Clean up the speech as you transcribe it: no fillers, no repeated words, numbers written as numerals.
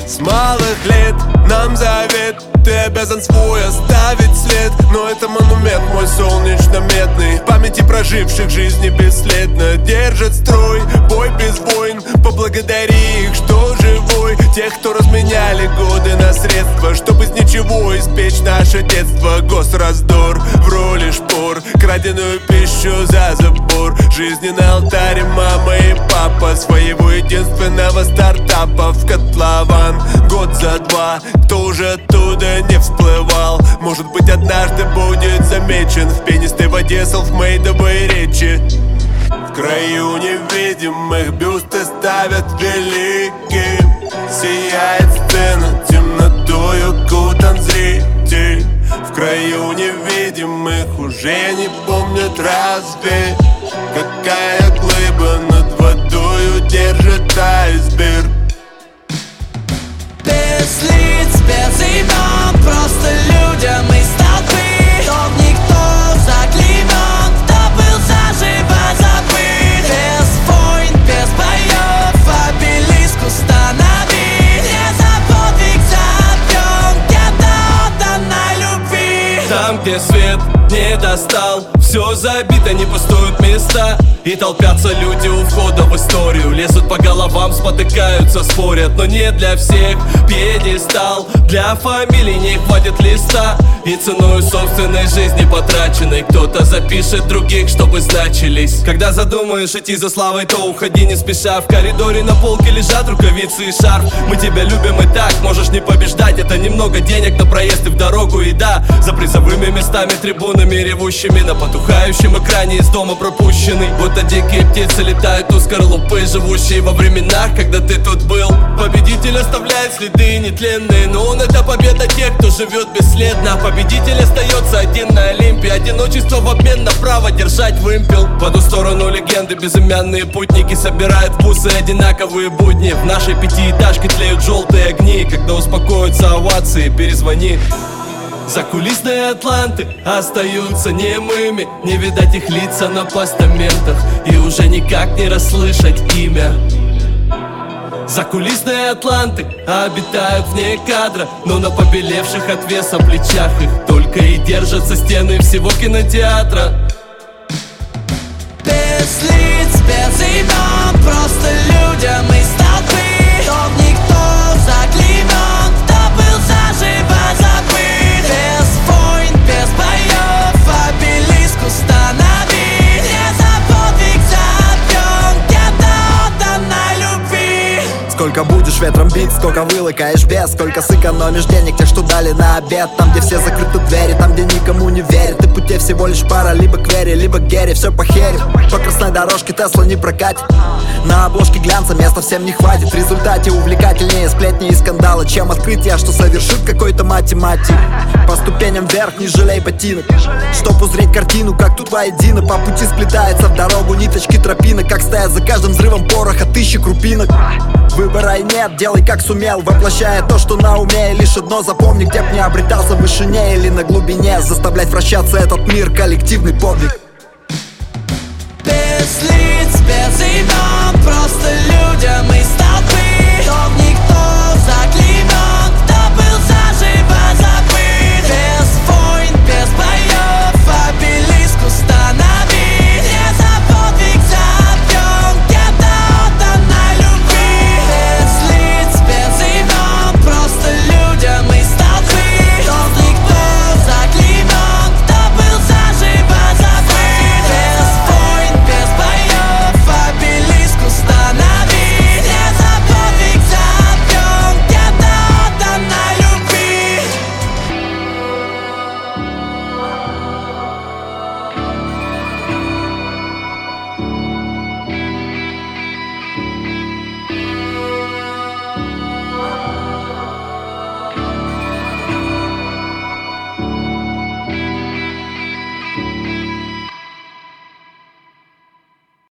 С малых лет нам завет, ты обязан свой оставить след. Но это монумент мой солнечно-медный, памяти проживших жизни бесследно. Держит строй, бой без войн, поблагодари их, что живой. Тех, кто разменяли годы на средства, чтобы из ничего испечь наше детство. Госраздор в роли шпор, краденую пищу за забор. Жизни на алтаре мама и папа, своего единственного стартапа в котлован. Год за два, кто уже оттуда не всплывал, может быть однажды будет замечен в пенистой воде селфмейдовой речи. В краю невидимых бюсты ставят великим. Сияет сцена, темнотою кутан зритель. В краю невидимых уже не помнят разве, какая глыба над водою держит айсберг. Без лиц, без имен, просто людям из толпы. Дом никто заклеймен, кто был заживо забыт. Без войн, без боев, обелиск установи. Не за подвиг забьем, где-то отданной любви. Там, где свет не достал, все забито, не пустуют места. И толпятся люди у входа в историю. Лезут по головам, спотыкаются, спорят. Но не для всех пьедестал, для фамилий не хватит листа. И ценой собственной жизни потраченной кто-то запишет других, чтобы значились. Когда задумаешь идти за славой, то уходи не спеша. В коридоре на полке лежат рукавицы и шарф. Мы тебя любим и так, можешь не побеждать. Это немного денег на проезд и в дорогу, и да, за призовыми местами, трибунами ревущими. На потухающем экране из дома пропущенный. Будто дикие птицы летают у скорлупы, живущие во временах, когда ты тут был. Победитель оставляет следы нетленные, но он — это победа тех, кто живет бесследно. Победитель остается один на Олимпе, одиночество в обмен на право держать вымпел. По ту сторону легенды безымянные путники собирают в бусы одинаковые будни. В нашей пятиэтажке тлеют желтые огни. Когда успокоятся овации, перезвони. Закулисные атланты остаются немыми, не видать их лица на постаментах и уже никак не расслышать имя. Закулисные атланты обитают вне кадра, но на побелевших от веса плечах их только и держатся стены всего кинотеатра. Без лиц, без имен, просто людям из толпы. Дом никто заклеймен, кто был заживо забыт. Без войн, без боев, обелиск установи. Не за подвиг забьем, где-то отданной любви. Сколько будешь ветром бить, сколько вылыкаешь без. Сколько сэкономишь денег тех, что дали на обед. Там, где все закрыты двери, там, где никому не верят. И путей всего лишь пара, либо к Вере, либо к Гере. Все по хере, по красной дорожке Тесла не прокатит. На обложке глянца места всем не хватит. В результате увлекательнее сплетни и скандалы, чем открытие, что совершит какой-то математик. По ступеням вверх, не жалей ботинок, чтоб узреть картину, как тут воедино. По пути сплетается в дорогу ниточки тропинок, как стоят за каждым взрывом пороха тысячи крупинок. Выбора и нет, делай как сумел, воплощая то, что на уме. И лишь одно запомни, где б не обретался, в вышине или на глубине. Заставлять вращаться этот мир — коллективный подвиг.